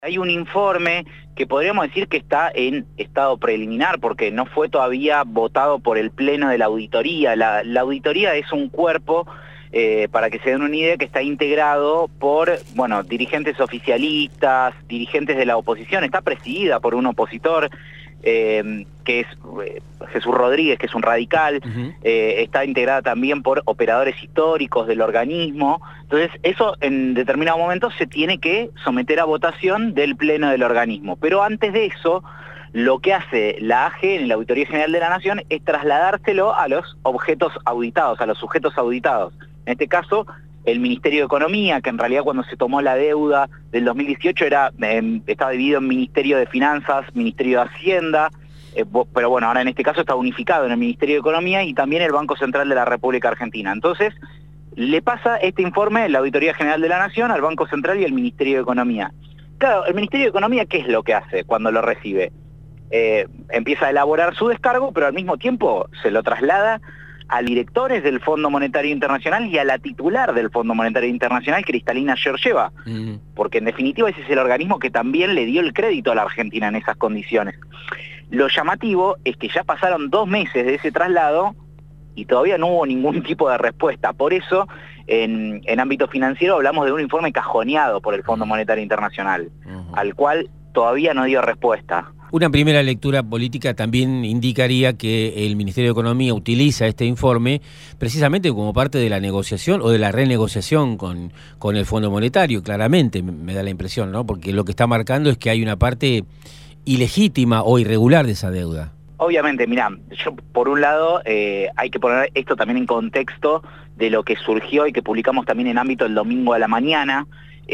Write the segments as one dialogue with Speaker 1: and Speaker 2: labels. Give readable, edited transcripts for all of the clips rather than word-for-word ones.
Speaker 1: Hay un informe que podríamos decir que está en estado preliminar porque no fue todavía votado por el Pleno de la Auditoría. La Auditoría es un cuerpo, para que se den una idea, que está integrado por, bueno, dirigentes oficialistas, dirigentes de la oposición. Está presidida por un opositor, que es Jesús Rodríguez, que es un radical. Está integrada también por operadores históricos del organismo. Entonces eso en determinado momento se tiene que someter a votación del Pleno del organismo. Pero antes de eso, lo que hace la AGN, la Auditoría General de la Nación, es trasladárselo a los objetos auditados, a los sujetos auditados. En este caso, el Ministerio de Economía, que en realidad cuando se tomó la deuda del 2018 estaba dividido en Ministerio de Finanzas, Ministerio de Hacienda, pero bueno, ahora en este caso está unificado en el Ministerio de Economía y también el Banco Central de la República Argentina. Entonces, le pasa este informe, la Auditoría General de la Nación, al Banco Central y al Ministerio de Economía. Claro, el Ministerio de Economía, ¿qué es lo que hace cuando lo recibe? Empieza a elaborar su descargo, pero al mismo tiempo se lo traslada a directores del Fondo Monetario Internacional y a la titular del Fondo Monetario Internacional, Kristalina Georgieva, porque en definitiva ese es el organismo que también le dio el crédito a la Argentina en esas condiciones. Lo llamativo es que ya pasaron 2 meses de ese traslado y todavía no hubo ningún tipo de respuesta. Por eso, en ámbito financiero hablamos de un informe cajoneado por el Fondo Monetario Internacional, al cual todavía no dio respuesta.
Speaker 2: Una primera lectura política también indicaría que el Ministerio de Economía utiliza este informe precisamente como parte de la negociación o de la renegociación con el Fondo Monetario, claramente me da la impresión, ¿no? Porque lo que está marcando es que hay una parte ilegítima o irregular de esa deuda.
Speaker 1: Obviamente, mirá, yo por un lado hay que poner esto también en contexto de lo que surgió y que publicamos también en ámbito el domingo a la mañana,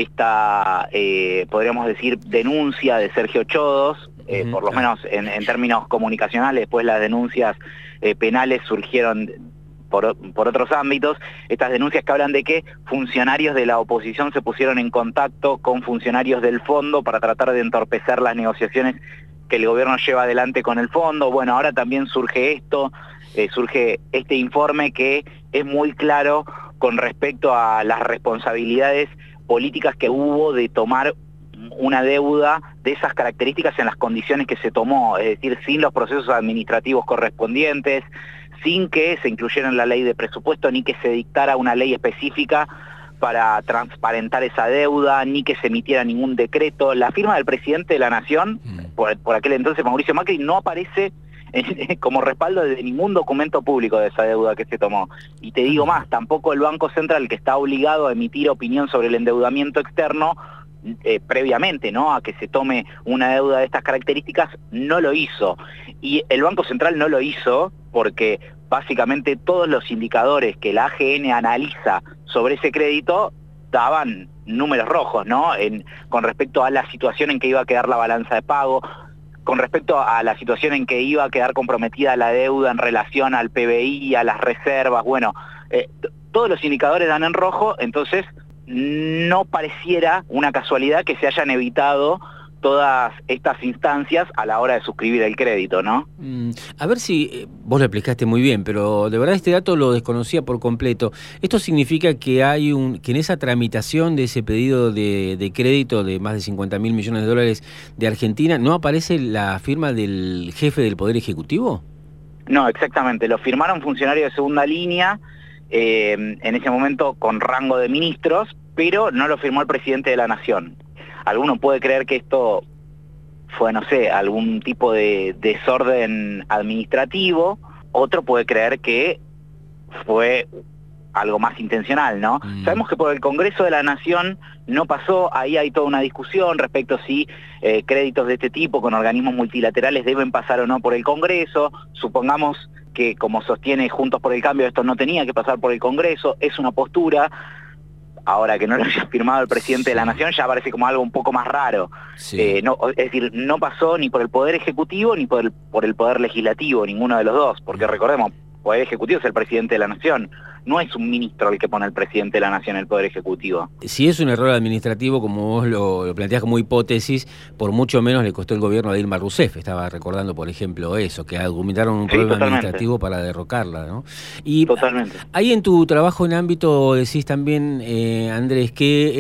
Speaker 1: esta, podríamos decir, denuncia de Sergio Chodos, por lo menos en términos comunicacionales. Después las denuncias penales surgieron por otros ámbitos. Estas denuncias que hablan de que funcionarios de la oposición se pusieron en contacto con funcionarios del fondo para tratar de entorpecer las negociaciones que el gobierno lleva adelante con el fondo. Bueno, ahora también surge esto, surge este informe que es muy claro con respecto a las responsabilidades políticas que hubo de tomar una deuda de esas características en las condiciones que se tomó, es decir, sin los procesos administrativos correspondientes, sin que se incluyera en la ley de presupuesto, ni que se dictara una ley específica para transparentar esa deuda, ni que se emitiera ningún decreto. La firma del presidente de la Nación, por aquel entonces Mauricio Macri, no aparece como respaldo de ningún documento público de esa deuda que se tomó. Y te digo más, tampoco el Banco Central, que está obligado a emitir opinión sobre el endeudamiento externo, previamente, ¿no?, a que se tome una deuda de estas características, no lo hizo. Y el Banco Central no lo hizo porque básicamente todos los indicadores que la AGN analiza sobre ese crédito daban números rojos, ¿no?, con respecto a la situación en que iba a quedar la balanza de pago, con respecto a la situación en que iba a quedar comprometida la deuda en relación al PBI, a las reservas. Bueno, todos los indicadores dan en rojo. Entonces no pareciera una casualidad que se hayan evitado todas estas instancias a la hora de suscribir el crédito, ¿no?
Speaker 2: A ver si vos lo explicaste muy bien, pero de verdad este dato lo desconocía por completo. ¿Esto significa que que en esa tramitación de ese pedido de crédito de más de 50.000 millones de dólares de Argentina no aparece la firma del jefe del Poder Ejecutivo?
Speaker 1: No, exactamente. Lo firmaron funcionarios de segunda línea, en ese momento con rango de ministros, pero no lo firmó el presidente de la Nación. Alguno puede creer que esto fue, no sé, algún tipo de desorden administrativo. Otro puede creer que fue algo más intencional, ¿no? Sabemos que por el Congreso de la Nación no pasó. Ahí hay toda una discusión respecto a si créditos de este tipo con organismos multilaterales deben pasar o no por el Congreso. Supongamos que, como sostiene Juntos por el Cambio, esto no tenía que pasar por el Congreso. Es una postura. Ahora que no lo haya firmado el presidente de la Nación ya parece como algo un poco más raro. No, es decir, no pasó ni por el Poder Ejecutivo ni por el Poder Legislativo, ninguno de los dos, porque recordemos, Poder Ejecutivo es el presidente de la Nación, no es un ministro el que pone el presidente de la Nación, el Poder Ejecutivo.
Speaker 2: Si es un error administrativo, como vos lo planteás como hipótesis, por mucho menos le costó el gobierno a Dilma Rousseff. Estaba recordando, por ejemplo, eso, que argumentaron un problema administrativo para derrocarla, ¿no? Y
Speaker 1: totalmente.
Speaker 2: Ahí en tu trabajo en ámbito decís también, Andrés, que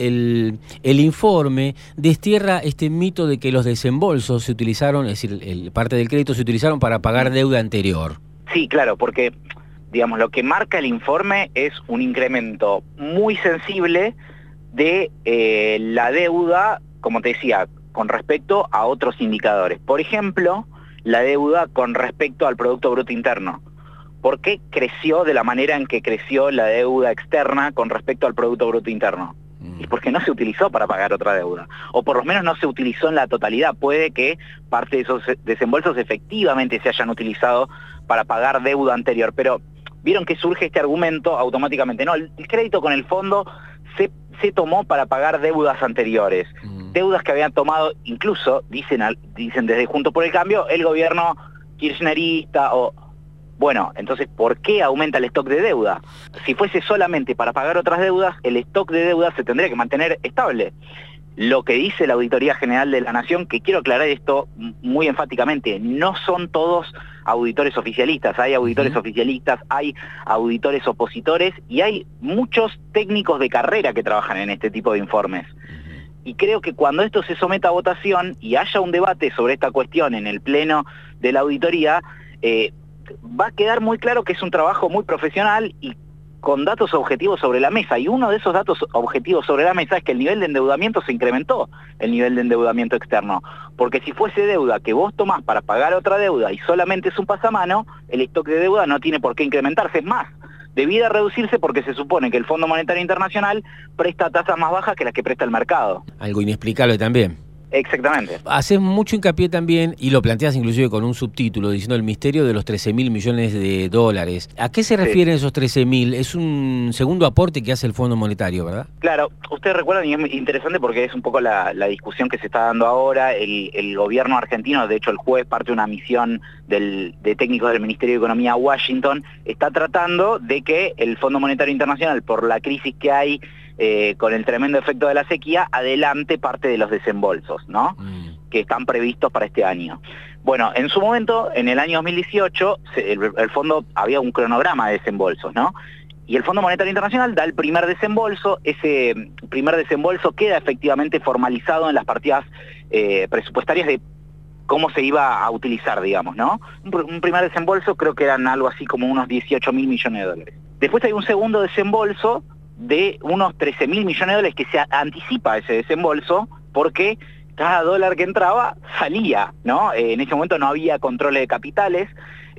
Speaker 2: el informe destierra este mito de que los desembolsos se utilizaron, es decir, parte del crédito se utilizaron para pagar deuda anterior.
Speaker 1: Sí, claro, porque digamos, lo que marca el informe es un incremento muy sensible de la deuda, como te decía, con respecto a otros indicadores. Por ejemplo, la deuda con respecto al Producto Bruto Interno. ¿Por qué creció de la manera en que creció la deuda externa con respecto al Producto Bruto Interno? Y porque no se utilizó para pagar otra deuda, o por lo menos no se utilizó en la totalidad. Puede que parte de esos desembolsos efectivamente se hayan utilizado para pagar deuda anterior, pero vieron que surge este argumento automáticamente. No, el crédito con el fondo se tomó para pagar deudas anteriores, deudas que habían tomado, incluso, dicen desde Juntos por el Cambio, el gobierno kirchnerista o... Bueno, entonces, ¿por qué aumenta el stock de deuda? Si fuese solamente para pagar otras deudas, el stock de deuda se tendría que mantener estable. Lo que dice la Auditoría General de la Nación, que quiero aclarar esto muy enfáticamente, no son todos auditores oficialistas. Hay auditores oficialistas, hay auditores opositores y hay muchos técnicos de carrera que trabajan en este tipo de informes. Y creo que cuando esto se someta a votación y haya un debate sobre esta cuestión en el pleno de la auditoría, va a quedar muy claro que es un trabajo muy profesional y con datos objetivos sobre la mesa. Y uno de esos datos objetivos sobre la mesa es que el nivel de endeudamiento se incrementó, el nivel de endeudamiento externo. Porque si fuese deuda que vos tomás para pagar otra deuda y solamente es un pasamano, el stock de deuda no tiene por qué incrementarse. Es más, debía reducirse porque se supone que el Fondo Monetario Internacional presta tasas más bajas que las que presta el mercado. Algo inexplicable también. Exactamente. Haces mucho hincapié también, y lo planteas inclusive con un subtítulo, diciendo el misterio de los 13.000 millones de dólares. ¿A qué se refieren esos 13.000? Es un segundo aporte que hace el Fondo Monetario, ¿verdad? Claro, ustedes recuerdan, y es interesante porque es un poco la discusión que se está dando ahora. El gobierno argentino, de hecho el jueves parte de una misión de técnicos del Ministerio de Economía a Washington, está tratando de que el Fondo Monetario Internacional, por la crisis que hay, con el tremendo efecto de la sequía, adelante parte de los desembolsos, ¿no? Que están previstos para este año. Bueno, en su momento, en el año 2018, el fondo había un cronograma de desembolsos, ¿no? Y el Fondo Monetario Internacional da el primer desembolso. Ese primer desembolso queda efectivamente formalizado en las partidas presupuestarias de cómo se iba a utilizar, digamos, ¿no? Un primer desembolso creo que eran algo así como unos 18.000 millones de dólares. Después hay un segundo desembolso de unos 13.000 millones de dólares que se anticipa ese desembolso porque cada dólar que entraba salía, ¿no? En ese momento no había controles de capitales,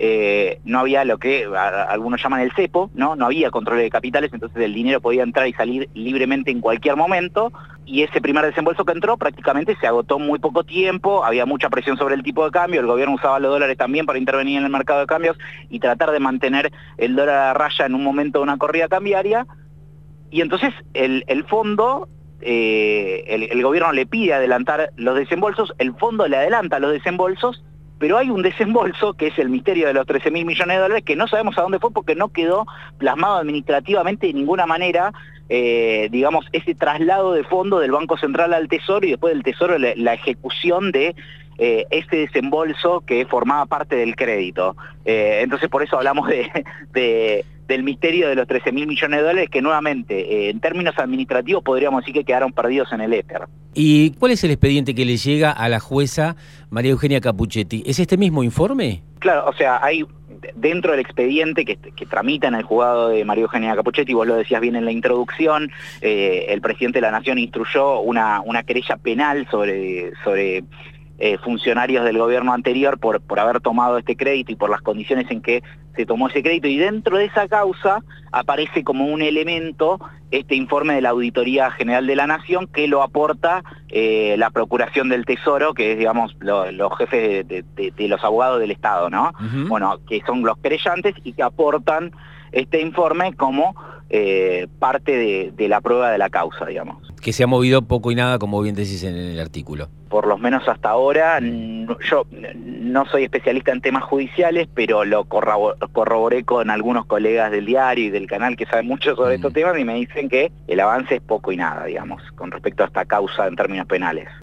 Speaker 1: no había lo que algunos llaman el cepo, ¿no? No había controles de capitales, entonces el dinero podía entrar y salir libremente en cualquier momento, y ese primer desembolso que entró prácticamente se agotó en muy poco tiempo, había mucha presión sobre el tipo de cambio, el gobierno usaba los dólares también para intervenir en el mercado de cambios y tratar de mantener el dólar a raya en un momento de una corrida cambiaria. Y entonces el fondo, el gobierno le pide adelantar los desembolsos, el fondo le adelanta los desembolsos, pero hay un desembolso que es el misterio de los 13.000 millones de dólares que no sabemos a dónde fue porque no quedó plasmado administrativamente de ninguna manera, digamos, ese traslado de fondo del Banco Central al Tesoro y después del Tesoro la ejecución de este desembolso que formaba parte del crédito. Entonces por eso hablamos del misterio de los 13.000 millones de dólares que nuevamente, en términos administrativos, podríamos decir que quedaron perdidos en el éter. ¿Y cuál es el expediente que le llega a la jueza María Eugenia Capuchetti? ¿Es este mismo informe? Claro, o sea, hay dentro del expediente que tramita en el juzgado de María Eugenia Capuchetti, vos lo decías bien en la introducción, el presidente de la Nación instruyó una querella penal sobre funcionarios del gobierno anterior por haber tomado este crédito y por las condiciones en que se tomó ese crédito, y dentro de esa causa aparece como un elemento este informe de la Auditoría General de la Nación que lo aporta la Procuración del Tesoro, que es, digamos, los jefes de los abogados del Estado, ¿no? Bueno, que son los querellantes y que aportan este informe como parte de la prueba de la causa, digamos.
Speaker 2: que se ha movido poco y nada, como bien decís en el artículo.
Speaker 1: Por lo menos hasta ahora, yo no soy especialista en temas judiciales, pero lo corroboré con algunos colegas del diario y del canal que saben mucho sobre estos temas y me dicen que el avance es poco y nada, digamos, con respecto a esta causa en términos penales.